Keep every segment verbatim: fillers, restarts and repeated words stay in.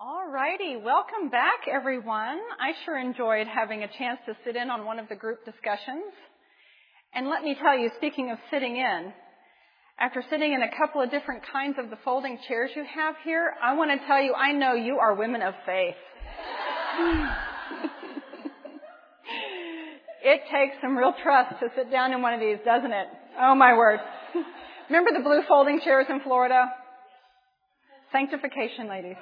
All righty. Welcome back, everyone. I sure enjoyed having a chance to sit in on one of the group discussions. And let me tell you, speaking of sitting in, after sitting in a couple of different kinds of the folding chairs you have here, I want to tell you, I know you are women of faith. It takes some real trust to sit down in one of these, doesn't it? Oh, my word. Remember the blue folding chairs in Florida? Sanctification, ladies.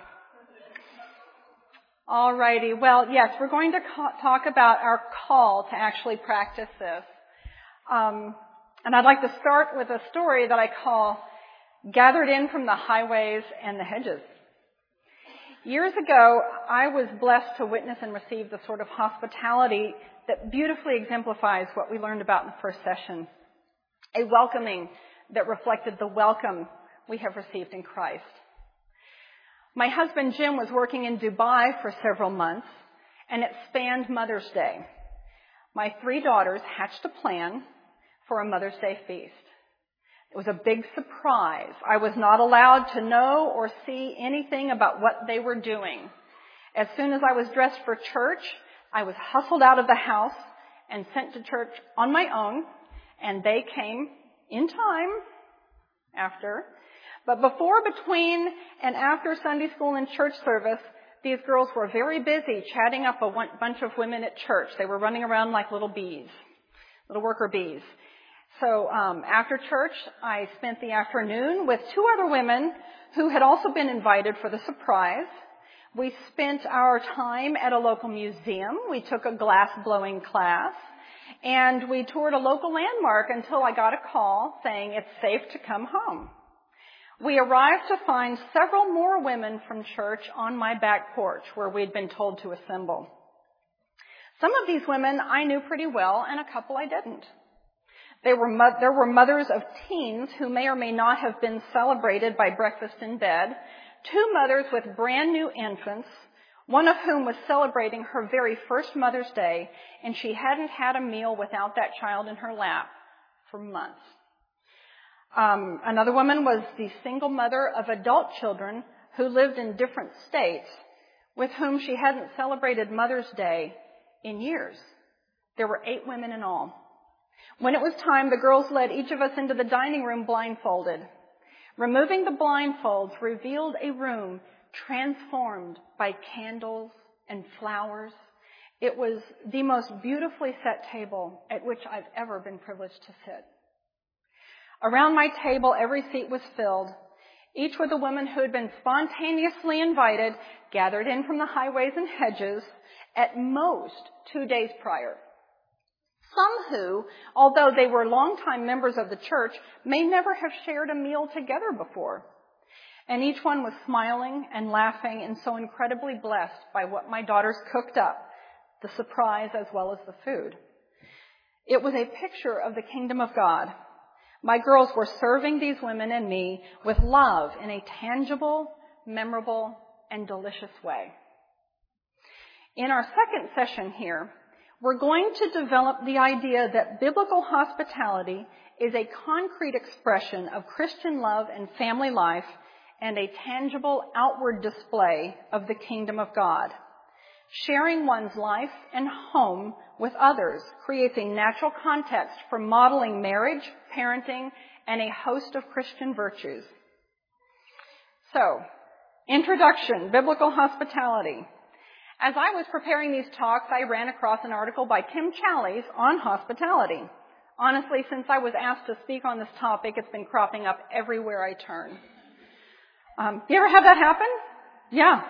All righty. Well, yes, we're going to ca- talk about our call to actually practice this. Um, and I'd like to start with a story that I call Gathered In from the Highways and the Hedges. Years ago, I was blessed to witness and receive the sort of hospitality that beautifully exemplifies what we learned about in the first session. A welcoming that reflected the welcome we have received in Christ. My husband, Jim, was working in Dubai for several months, and it spanned Mother's Day. My three daughters hatched a plan for a Mother's Day feast. It was a big surprise. I was not allowed to know or see anything about what they were doing. As soon as I was dressed for church, I was hustled out of the house and sent to church on my own, and they came in time after. But before, between, and after Sunday school and church service, these girls were very busy chatting up a bunch of women at church. They were running around like little bees, little worker bees. So um, after church, I spent the afternoon with two other women who had also been invited for the surprise. We spent our time at a local museum. We took a glass-blowing class. And we toured a local landmark until I got a call saying it's safe to come home. We arrived to find several more women from church on my back porch where we'd been told to assemble. Some of these women I knew pretty well, and a couple I didn't. They were mo- there were mothers of teens who may or may not have been celebrated by breakfast in bed, two mothers with brand new infants, one of whom was celebrating her very first Mother's Day, and she hadn't had a meal without that child in her lap for months. Um, another woman was the single mother of adult children who lived in different states with whom she hadn't celebrated Mother's Day in years. There were eight women in all. When it was time, the girls led each of us into the dining room blindfolded. Removing the blindfolds revealed a room transformed by candles and flowers. It was the most beautifully set table at which I've ever been privileged to sit. Around my table, every seat was filled, each with a woman who had been spontaneously invited, gathered in from the highways and hedges, at most two days prior. Some who, although they were longtime members of the church, may never have shared a meal together before. And each one was smiling and laughing and so incredibly blessed by what my daughters cooked up, the surprise as well as the food. It was a picture of the kingdom of God. My girls were serving these women and me with love in a tangible, memorable, and delicious way. In our second session here, we're going to develop the idea that biblical hospitality is a concrete expression of Christian love and family life and a tangible outward display of the kingdom of God. Sharing one's life and home with others creates a natural context for modeling marriage, parenting, and a host of Christian virtues. So, introduction, biblical hospitality. As I was preparing these talks, I ran across an article by Tim Challies on hospitality. Honestly, since I was asked to speak on this topic, it's been cropping up everywhere I turn. Um, you ever have that happen? Yeah.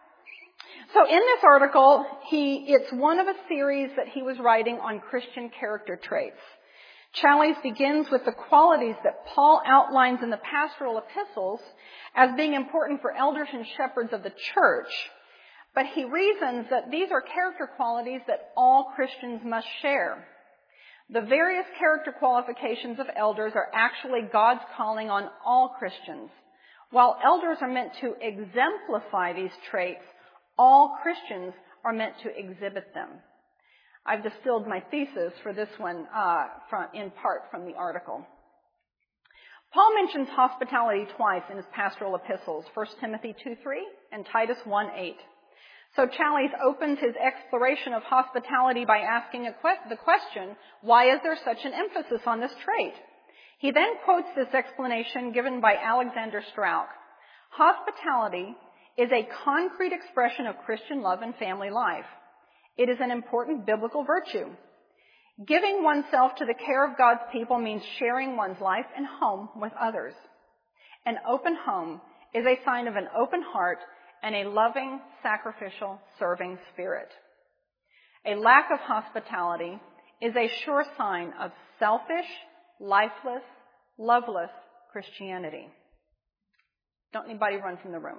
So in this article, he, it's one of a series that he was writing on Christian character traits. Challies begins with the qualities that Paul outlines in the pastoral epistles as being important for elders and shepherds of the church. But he reasons that these are character qualities that all Christians must share. The various character qualifications of elders are actually God's calling on all Christians. While elders are meant to exemplify these traits, all Christians are meant to exhibit them. I've distilled my thesis for this one uh, from, in part from the article. Paul mentions hospitality twice in his pastoral epistles, First Timothy two three and Titus one eight. So Challies opens his exploration of hospitality by asking a que- the question, why is there such an emphasis on this trait? He then quotes this explanation given by Alexander Strauch. Hospitality is a concrete expression of Christian love and family life. It is an important biblical virtue. Giving oneself to the care of God's people means sharing one's life and home with others. An open home is a sign of an open heart and a loving, sacrificial, serving spirit. A lack of hospitality is a sure sign of selfish, lifeless, loveless Christianity. Don't anybody run from the room.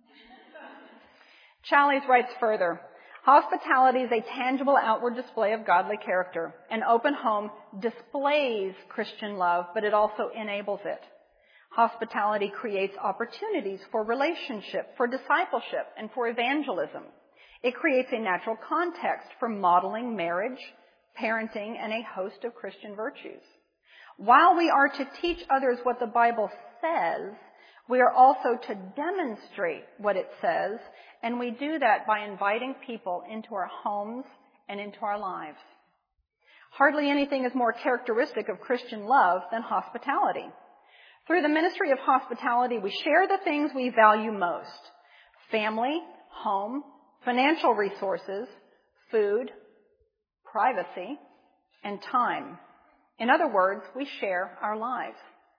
Challies writes further, hospitality is a tangible outward display of godly character. An open home displays Christian love, but it also enables it. Hospitality creates opportunities for relationship, for discipleship, and for evangelism. It creates a natural context for modeling marriage, parenting, and a host of Christian virtues. While we are to teach others what the Bible says, we are also to demonstrate what it says, and we do that by inviting people into our homes and into our lives. Hardly anything is more characteristic of Christian love than hospitality. Through the ministry of hospitality, we share the things we value most: family, home, financial resources, food, privacy, and time. In other words, we share our lives.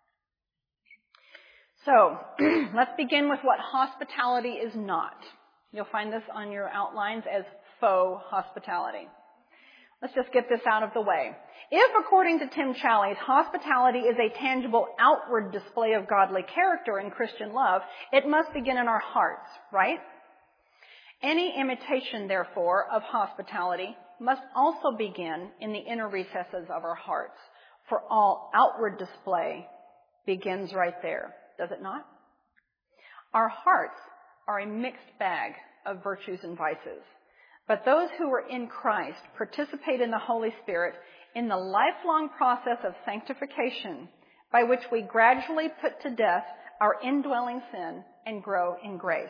So, let's begin with what hospitality is not. You'll find this on your outlines as faux hospitality. Let's just get this out of the way. If, according to Tim Challies, hospitality is a tangible outward display of godly character and Christian love, it must begin in our hearts, right? Any imitation, therefore, of hospitality must also begin in the inner recesses of our hearts, for all outward display begins right there, does it not? Our hearts are a mixed bag of virtues and vices. But those who are in Christ participate in the Holy Spirit in the lifelong process of sanctification by which we gradually put to death our indwelling sin and grow in grace.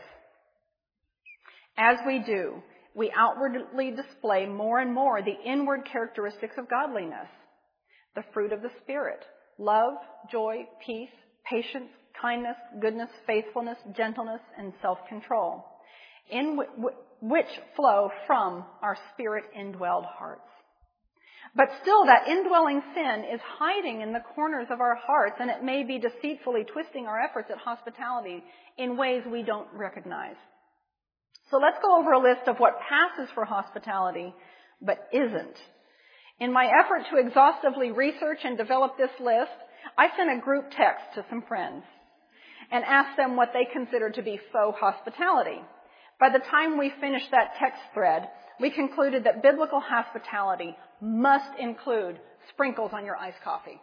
As we do, we outwardly display more and more the inward characteristics of godliness, the fruit of the Spirit: love, joy, peace, patience, kindness, goodness, faithfulness, gentleness, and self-control, in w- which flow from our Spirit-indwelled hearts. But still, that indwelling sin is hiding in the corners of our hearts, and it may be deceitfully twisting our efforts at hospitality in ways we don't recognize. So let's go over a list of what passes for hospitality, but isn't. In my effort to exhaustively research and develop this list, I sent a group text to some friends and asked them what they considered to be faux hospitality. By the time we finished that text thread, we concluded that biblical hospitality must include sprinkles on your iced coffee.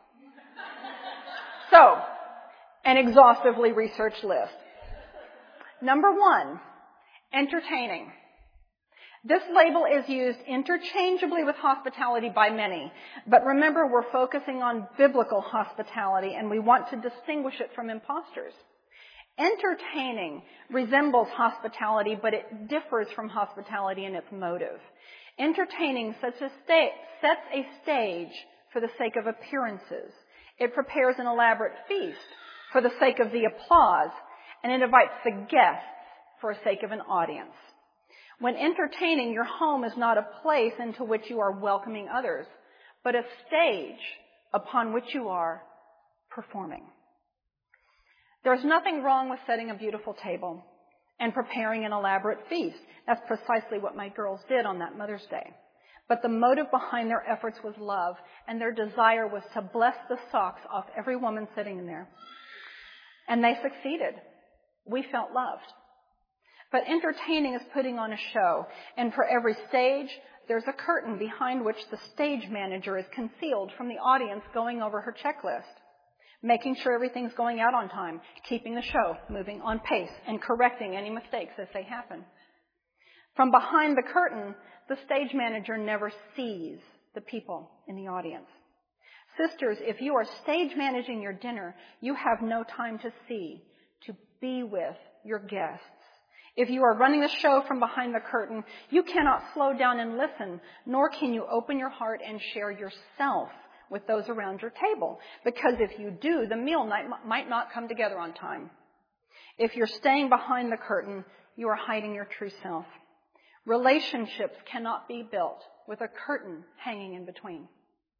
So, an exhaustively researched list. Number one, entertaining. This label is used interchangeably with hospitality by many, but remember, we're focusing on biblical hospitality, and we want to distinguish it from imposters. Entertaining resembles hospitality, but it differs from hospitality in its motive. Entertaining sets a, sta- sets a stage for the sake of appearances. It prepares an elaborate feast for the sake of the applause, and it invites the guests for the sake of an audience. When entertaining, your home is not a place into which you are welcoming others, but a stage upon which you are performing. There's nothing wrong with setting a beautiful table and preparing an elaborate feast. That's precisely what my girls did on that Mother's Day. But the motive behind their efforts was love, and their desire was to bless the socks off every woman sitting in there. And they succeeded. We felt loved. But entertaining is putting on a show, and for every stage, there's a curtain behind which the stage manager is concealed from the audience going over her checklist, making sure everything's going out on time, keeping the show moving on pace, and correcting any mistakes as they happen. From behind the curtain, the stage manager never sees the people in the audience. Sisters, if you are stage managing your dinner, you have no time to see, to be with your guests. If you are running the show from behind the curtain, you cannot slow down and listen, nor can you open your heart and share yourself with those around your table. Because if you do, the meal might not come together on time. If you're staying behind the curtain, you are hiding your true self. Relationships cannot be built with a curtain hanging in between.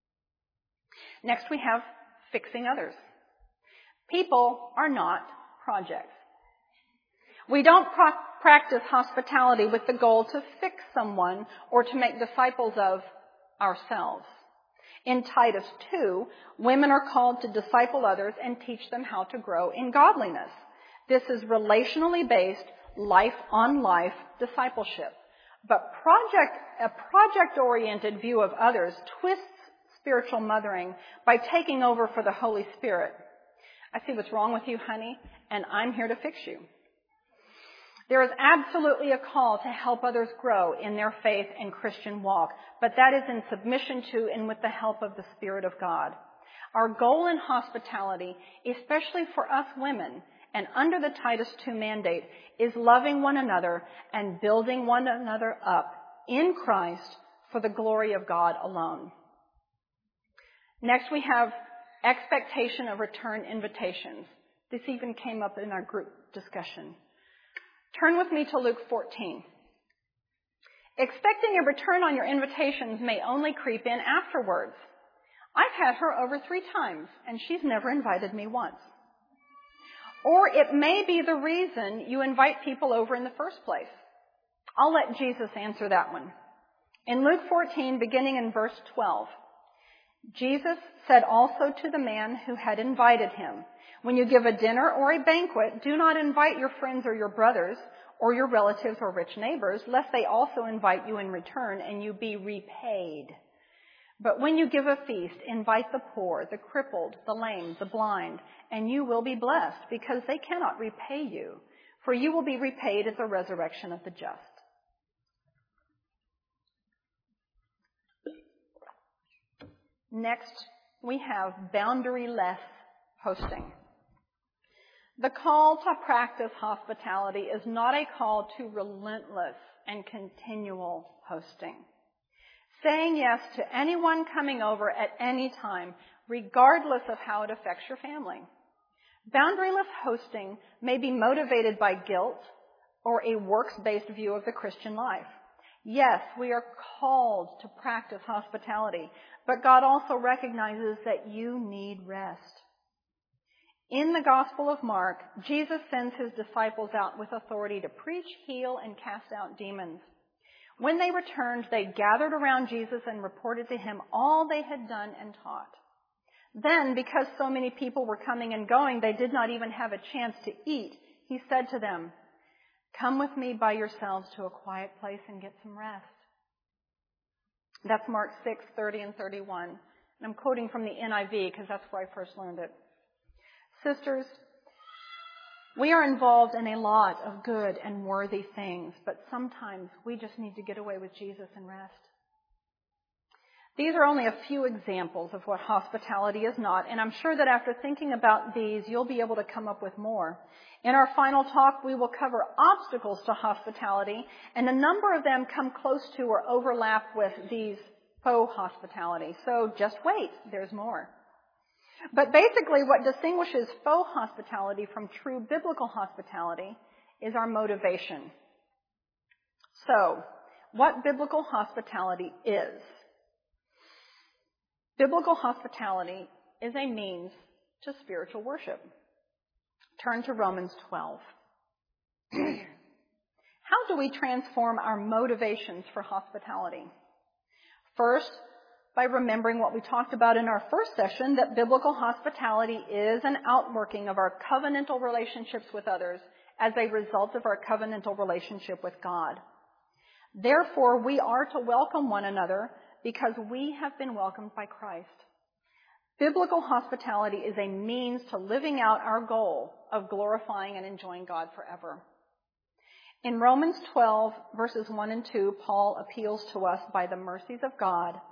Next, we have fixing others. People are not projects. We don't pro- practice hospitality with the goal to fix someone or to make disciples of ourselves. In Titus two, women are called to disciple others and teach them how to grow in godliness. This is relationally based, life-on-life discipleship. But project, a project-oriented view of others twists spiritual mothering by taking over for the Holy Spirit. I see what's wrong with you, honey, and I'm here to fix you. There is absolutely a call to help others grow in their faith and Christian walk, but that is in submission to and with the help of the Spirit of God. Our goal in hospitality, especially for us women, and under the Titus two mandate, is loving one another and building one another up in Christ for the glory of God alone. Next, we have expectation of return invitations. This even came up in our group discussion. Turn with me to Luke fourteen. Expecting a return on your invitations may only creep in afterwards. I've had her over three times, and she's never invited me once. Or it may be the reason you invite people over in the first place. I'll let Jesus answer that one. In Luke fourteen, beginning in verse twelve, Jesus said also to the man who had invited him, when you give a dinner or a banquet, do not invite your friends or your brothers or your relatives or rich neighbors, lest they also invite you in return and you be repaid. But when you give a feast, invite the poor, the crippled, the lame, the blind, and you will be blessed, because they cannot repay you, for you will be repaid at the resurrection of the just. Next, we have boundaryless hosting. The call to practice hospitality is not a call to relentless and continual hosting. Saying yes to anyone coming over at any time, regardless of how it affects your family. Boundaryless hosting may be motivated by guilt or a works-based view of the Christian life. Yes, we are called to practice hospitality, but God also recognizes that you need rest. In the Gospel of Mark, Jesus sends his disciples out with authority to preach, heal, and cast out demons. When they returned, they gathered around Jesus and reported to him all they had done and taught. Then, because so many people were coming and going, they did not even have a chance to eat. He said to them, "Come with me by yourselves to a quiet place and get some rest." That's Mark six, thirty and thirty-one. And I'm quoting from the N I V because that's where I first learned it. Sisters, we are involved in a lot of good and worthy things, but sometimes we just need to get away with Jesus and rest. These are only a few examples of what hospitality is not, and I'm sure that after thinking about these, you'll be able to come up with more. In our final talk, we will cover obstacles to hospitality, and a number of them come close to or overlap with these faux hospitality. So just wait, there's more. But basically, what distinguishes faux hospitality from true biblical hospitality is our motivation. So, what biblical hospitality is? Biblical hospitality is a means to spiritual worship. Turn to Romans twelve. How do we transform our motivations for hospitality? First, by remembering what we talked about in our first session, that biblical hospitality is an outworking of our covenantal relationships with others as a result of our covenantal relationship with God. Therefore, we are to welcome one another because we have been welcomed by Christ. Biblical hospitality is a means to living out our goal of glorifying and enjoying God forever. In Romans twelve, verses one and two, Paul appeals to us by the mercies of God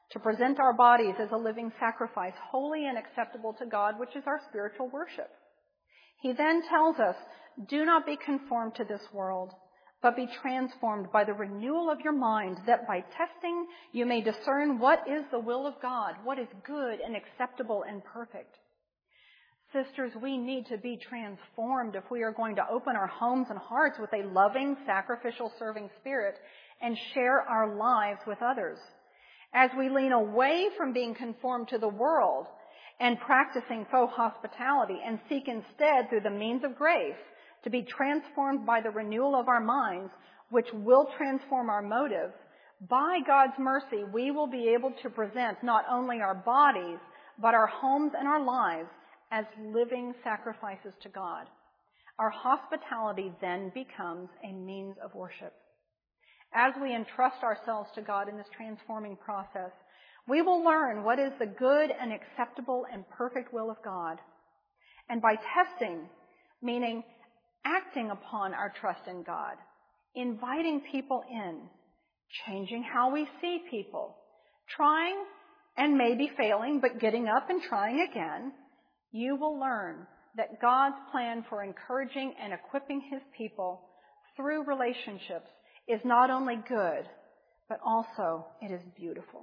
to present our bodies as a living sacrifice, holy and acceptable to God, which is our spiritual worship. He then tells us, do not be conformed to this world, but be transformed by the renewal of your mind, that by testing you may discern what is the will of God, what is good and acceptable and perfect. Sisters, we need to be transformed if we are going to open our homes and hearts with a loving, sacrificial, serving spirit and share our lives with others. As we lean away from being conformed to the world and practicing faux hospitality and seek instead, through the means of grace, to be transformed by the renewal of our minds, which will transform our motives, by God's mercy, we will be able to present not only our bodies, but our homes and our lives as living sacrifices to God. Our hospitality then becomes a means of worship. As we entrust ourselves to God in this transforming process, we will learn what is the good and acceptable and perfect will of God. And by testing, meaning acting upon our trust in God, inviting people in, changing how we see people, trying and maybe failing, but getting up and trying again, you will learn that God's plan for encouraging and equipping His people through relationships is not only good, but also it is beautiful.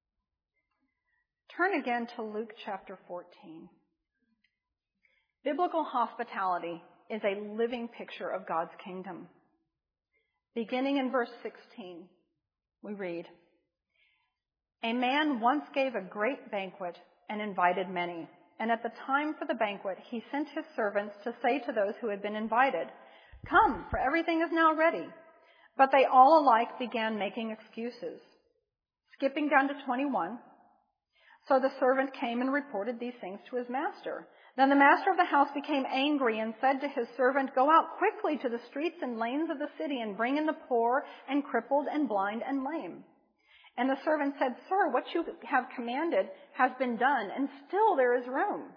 Turn again to Luke chapter fourteen. Biblical hospitality is a living picture of God's kingdom. Beginning in verse sixteen, we read, "A man once gave a great banquet and invited many. And at the time for the banquet, he sent his servants to say to those who had been invited, 'Come, for everything is now ready.' But they all alike began making excuses." Skipping down to twenty-one, "So the servant came and reported these things to his master. Then the master of the house became angry and said to his servant, 'Go out quickly to the streets and lanes of the city and bring in the poor and crippled and blind and lame.' And the servant said, 'Sir, what you have commanded has been done, and still there is room.'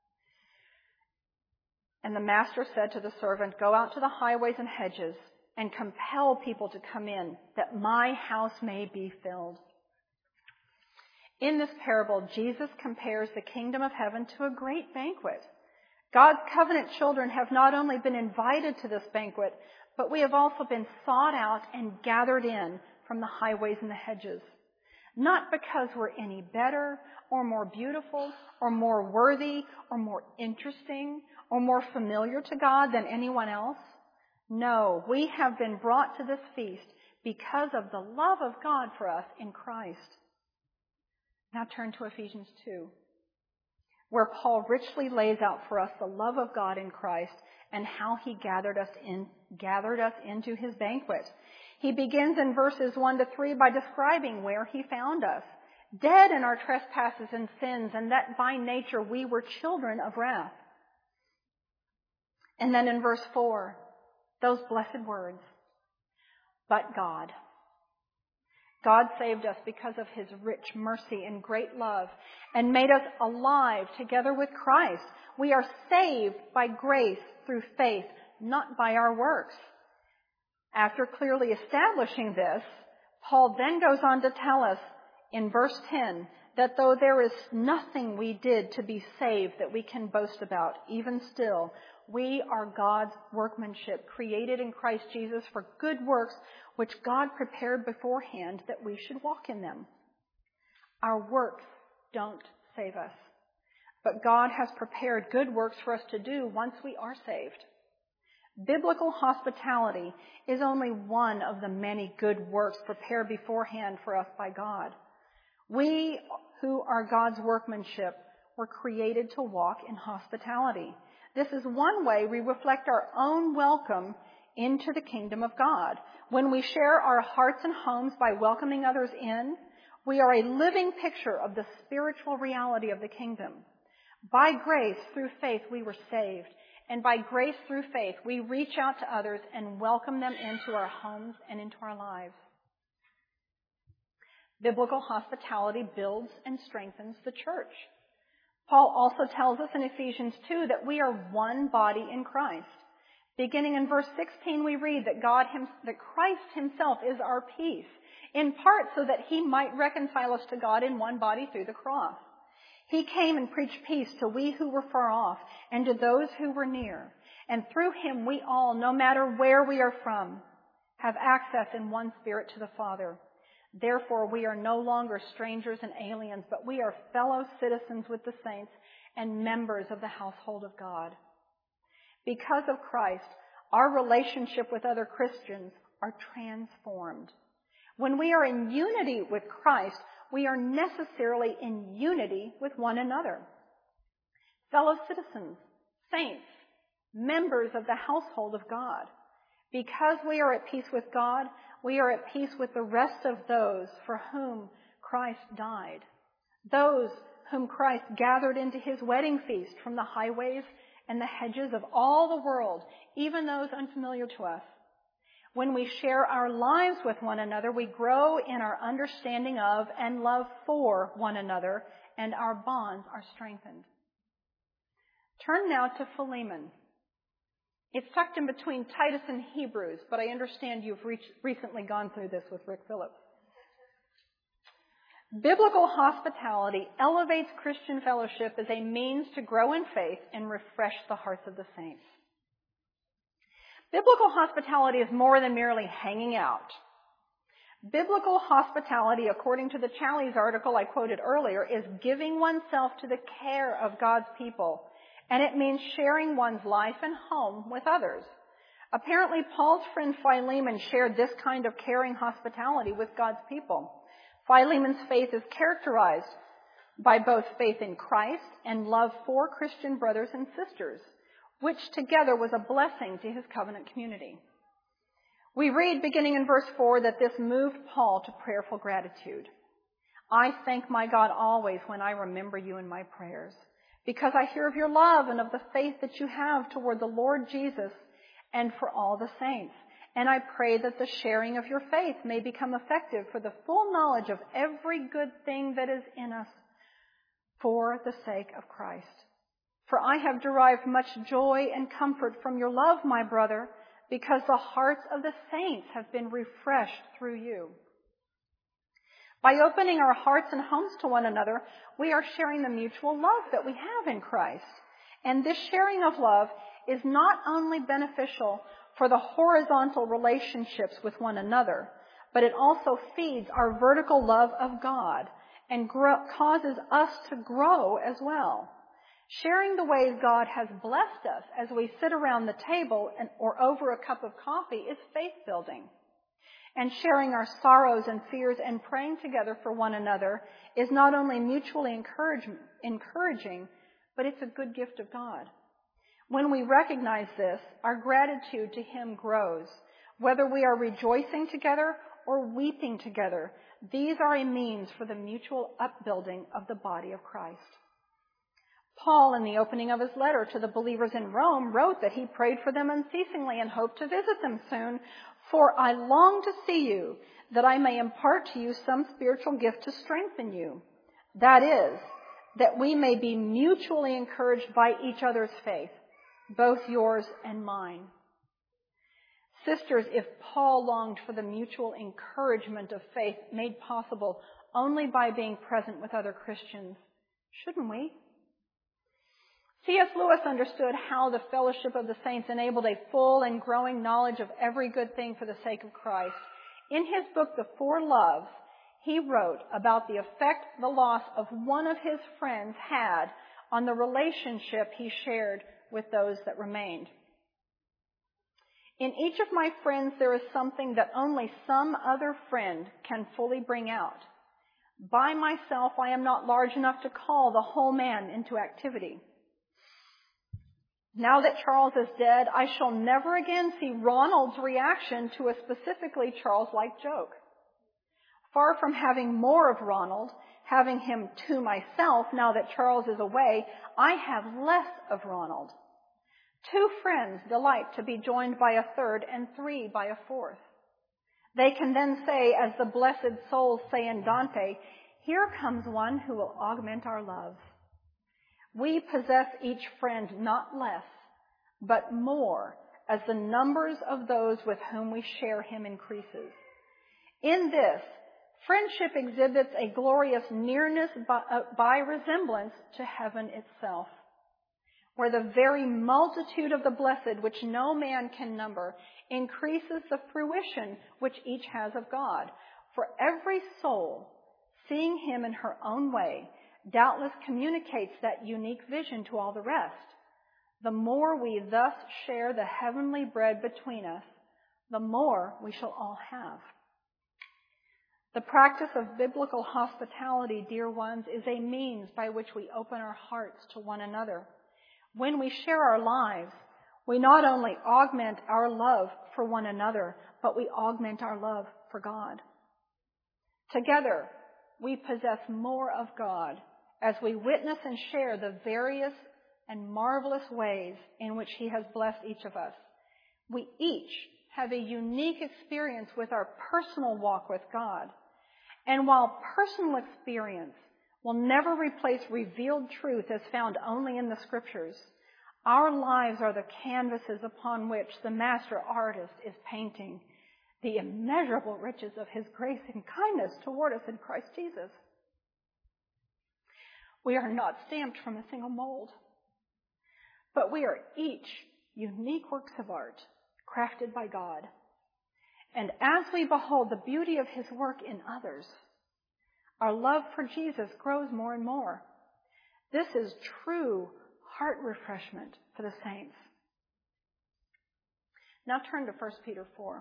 And the master said to the servant, 'Go out to the highways and hedges and compel people to come in, that my house may be filled.'" In this parable, Jesus compares the kingdom of heaven to a great banquet. God's covenant children have not only been invited to this banquet, but we have also been sought out and gathered in from the highways and the hedges. Not because we're any better or more beautiful or more worthy or more interesting or more familiar to God than anyone else. No, we have been brought to this feast because of the love of God for us in Christ. Now turn to Ephesians two, where Paul richly lays out for us the love of God in Christ and how He gathered us in, gathered us into His banquet. He begins in verses one to three by describing where He found us, dead in our trespasses and sins, and that by nature we were children of wrath. And then in verse four, those blessed words, "But God." God saved us because of His rich mercy and great love and made us alive together with Christ. We are saved by grace through faith, not by our works. After clearly establishing this, Paul then goes on to tell us in verse ten that though there is nothing we did to be saved that we can boast about, even still, we are God's workmanship, created in Christ Jesus for good works, which God prepared beforehand that we should walk in them. Our works don't save us, but God has prepared good works for us to do once we are saved. Biblical hospitality is only one of the many good works prepared beforehand for us by God. We who are God's workmanship were created to walk in hospitality. This is one way we reflect our own welcome into the kingdom of God. When we share our hearts and homes by welcoming others in, we are a living picture of the spiritual reality of the kingdom. By grace, through faith, we were saved. And by grace through faith, we reach out to others and welcome them into our homes and into our lives. Biblical hospitality builds and strengthens the church. Paul also tells us in Ephesians two that we are one body in Christ. Beginning in verse sixteen, we read that God, him, that Christ himself is our peace, in part so that he might reconcile us to God in one body through the cross. He came and preached peace to we who were far off and to those who were near. And through him we all, no matter where we are from, have access in one spirit to the Father. Therefore we are no longer strangers and aliens, but we are fellow citizens with the saints and members of the household of God. Because of Christ, our relationship with other Christians are transformed. When we are in unity with Christ, we are necessarily in unity with one another. Fellow citizens, saints, members of the household of God. Because we are at peace with God, we are at peace with the rest of those for whom Christ died. Those whom Christ gathered into his wedding feast from the highways and the hedges of all the world, even those unfamiliar to us. When we share our lives with one another, we grow in our understanding of and love for one another, and our bonds are strengthened. Turn now to Philemon. It's tucked in between Titus and Hebrews, but I understand you've reached, recently gone through this with Rick Phillips. Biblical hospitality elevates Christian fellowship as a means to grow in faith and refresh the hearts of the saints. Biblical hospitality is more than merely hanging out. Biblical hospitality, according to the Challies article I quoted earlier, is giving oneself to the care of God's people, and it means sharing one's life and home with others. Apparently, Paul's friend Philemon shared this kind of caring hospitality with God's people. Philemon's faith is characterized by both faith in Christ and love for Christian brothers and sisters, which together was a blessing to his covenant community. We read, beginning in verse four, that this moved Paul to prayerful gratitude. I thank my God always when I remember you in my prayers, because I hear of your love and of the faith that you have toward the Lord Jesus and for all the saints. And I pray that the sharing of your faith may become effective for the full knowledge of every good thing that is in us for the sake of Christ. For I have derived much joy and comfort from your love, my brother, because the hearts of the saints have been refreshed through you. By opening our hearts and homes to one another, we are sharing the mutual love that we have in Christ. And this sharing of love is not only beneficial for the horizontal relationships with one another, but it also feeds our vertical love of God and grow, causes us to grow as well. Sharing the ways God has blessed us as we sit around the table and, or over a cup of coffee is faith building. And sharing our sorrows and fears and praying together for one another is not only mutually encouraging, but it's a good gift of God. When we recognize this, our gratitude to him grows. Whether we are rejoicing together or weeping together, these are a means for the mutual upbuilding of the body of Christ. Paul, in the opening of his letter to the believers in Rome, wrote that he prayed for them unceasingly and hoped to visit them soon. For I long to see you, that I may impart to you some spiritual gift to strengthen you. That is, that we may be mutually encouraged by each other's faith, both yours and mine. Sisters, if Paul longed for the mutual encouragement of faith made possible only by being present with other Christians, shouldn't we? C S Lewis understood how the fellowship of the saints enabled a full and growing knowledge of every good thing for the sake of Christ. In his book, The Four Loves, he wrote about the effect the loss of one of his friends had on the relationship he shared with those that remained. In each of my friends, there is something that only some other friend can fully bring out. By myself, I am not large enough to call the whole man into activity. Now that Charles is dead, I shall never again see Ronald's reaction to a specifically Charles-like joke. Far from having more of Ronald, having him to myself now that Charles is away, I have less of Ronald. Two friends delight to be joined by a third and three by a fourth. They can then say, as the blessed souls say in Dante, here comes one who will augment our love. We possess each friend not less, but more as the numbers of those with whom we share him increases. In this, friendship exhibits a glorious nearness by, uh, by resemblance to heaven itself, where the very multitude of the blessed, which no man can number, increases the fruition which each has of God. For every soul, seeing him in her own way, doubtless communicates that unique vision to all the rest. The more we thus share the heavenly bread between us, the more we shall all have. The practice of biblical hospitality, dear ones, is a means by which we open our hearts to one another. When we share our lives, we not only augment our love for one another, but we augment our love for God. Together, we possess more of God as we witness and share the various and marvelous ways in which he has blessed each of us. We each have a unique experience with our personal walk with God. And while personal experience will never replace revealed truth as found only in the Scriptures, our lives are the canvases upon which the master artist is painting the immeasurable riches of his grace and kindness toward us in Christ Jesus. We are not stamped from a single mold, but we are each unique works of art crafted by God. And as we behold the beauty of his work in others, our love for Jesus grows more and more. This is true heart refreshment for the saints. Now turn to First Peter four.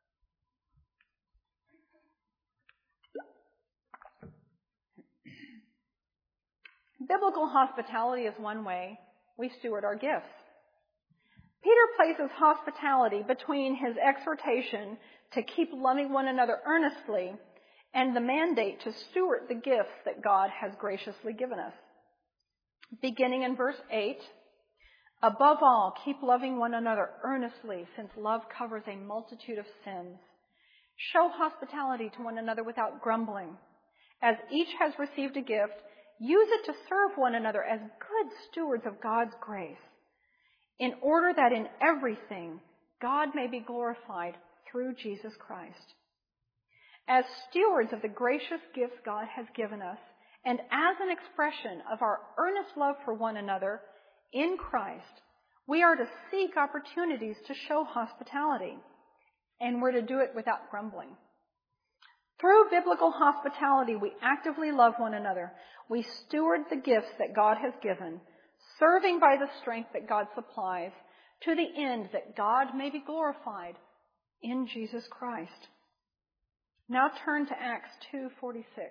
Biblical hospitality is one way we steward our gifts. Peter places hospitality between his exhortation to keep loving one another earnestly and the mandate to steward the gifts that God has graciously given us. Beginning in verse eight, above all, keep loving one another earnestly, since love covers a multitude of sins. Show hospitality to one another without grumbling. As each has received a gift, use it to serve one another as good stewards of God's grace, in order that in everything God may be glorified through Jesus Christ. As stewards of the gracious gifts God has given us, and as an expression of our earnest love for one another in Christ, we are to seek opportunities to show hospitality, and we're to do it without grumbling. Through biblical hospitality, we actively love one another. We steward the gifts that God has given, serving by the strength that God supplies, to the end that God may be glorified in Jesus Christ. Now turn to Acts two forty-six.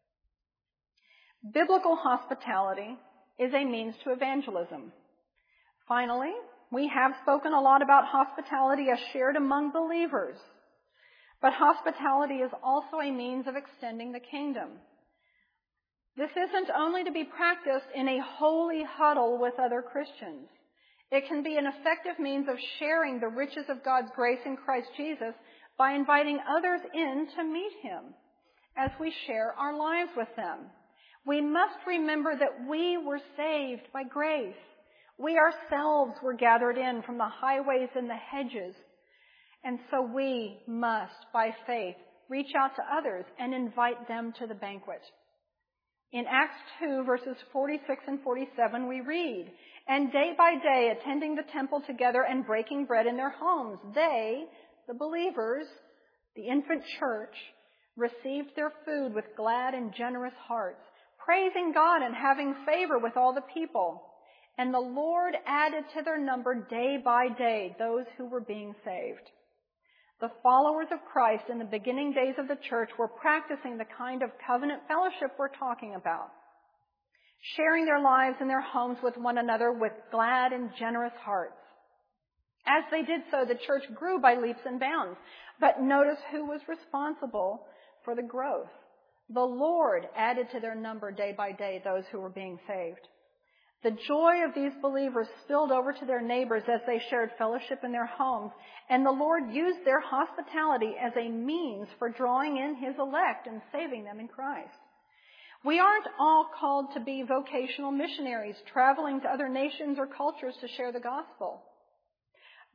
Biblical hospitality is a means to evangelism. Finally, we have spoken a lot about hospitality as shared among believers. But hospitality is also a means of extending the kingdom. This isn't only to be practiced in a holy huddle with other Christians. It can be an effective means of sharing the riches of God's grace in Christ Jesus by inviting others in to meet him as we share our lives with them. We must remember that we were saved by grace. We ourselves were gathered in from the highways and the hedges. And so we must, by faith, reach out to others and invite them to the banquet. In Acts two, verses forty-six and forty-seven, we read, and day by day, attending the temple together and breaking bread in their homes, they, the believers, the infant church, received their food with glad and generous hearts, praising God and having favor with all the people. And the Lord added to their number day by day those who were being saved. The followers of Christ in the beginning days of the church were practicing the kind of covenant fellowship we're talking about, sharing their lives and their homes with one another with glad and generous hearts. As they did so, the church grew by leaps and bounds. But notice who was responsible for the growth. The Lord added to their number day by day those who were being saved. The joy of these believers spilled over to their neighbors as they shared fellowship in their homes, and the Lord used their hospitality as a means for drawing in his elect and saving them in Christ. We aren't all called to be vocational missionaries traveling to other nations or cultures to share the gospel.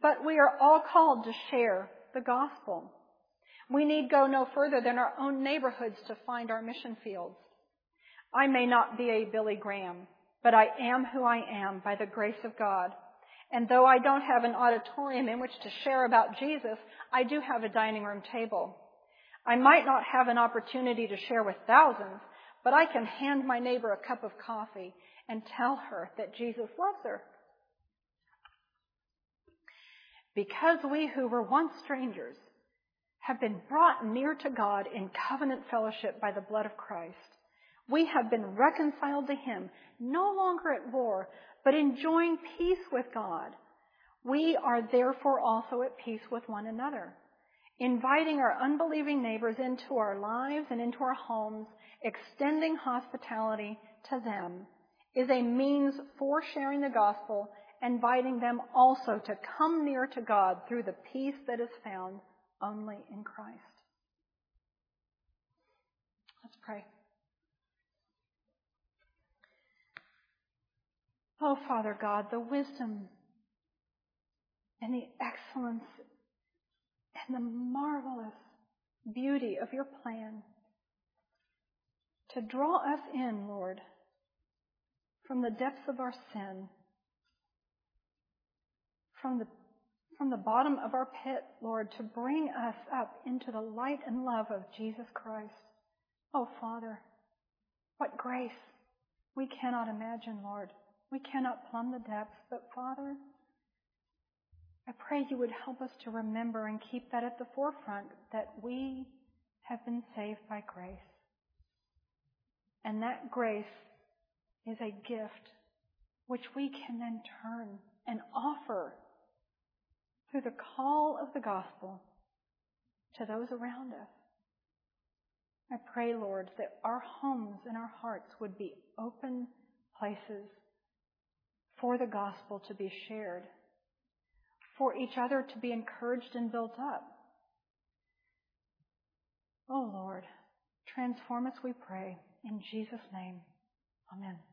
But we are all called to share the gospel. We need go no further than our own neighborhoods to find our mission fields. I may not be a Billy Graham, but I am who I am by the grace of God. And though I don't have an auditorium in which to share about Jesus, I do have a dining room table. I might not have an opportunity to share with thousands, but I can hand my neighbor a cup of coffee and tell her that Jesus loves her. Because we who were once strangers have been brought near to God in covenant fellowship by the blood of Christ, we have been reconciled to Him, no longer at war, but enjoying peace with God. We are therefore also at peace with one another. Inviting our unbelieving neighbors into our lives and into our homes, extending hospitality to them, is a means for sharing the gospel, inviting them also to come near to God through the peace that is found only in Christ. Let's pray. Oh, Father God, the wisdom and the excellence and the marvelous beauty of your plan to draw us in, Lord, from the depths of our sin, from the from the bottom of our pit, Lord, to bring us up into the light and love of Jesus Christ. Oh, Father, what grace. We cannot imagine, Lord. We cannot plumb the depths, but Father, I pray you would help us to remember and keep that at the forefront, that we have been saved by grace. And that grace is a gift which we can then turn and offer through the call of the gospel to those around us. I pray, Lord, that our homes and our hearts would be open places for the gospel to be shared, for each other to be encouraged and built up. Oh, Lord, transform us, we pray. In Jesus' name, amen.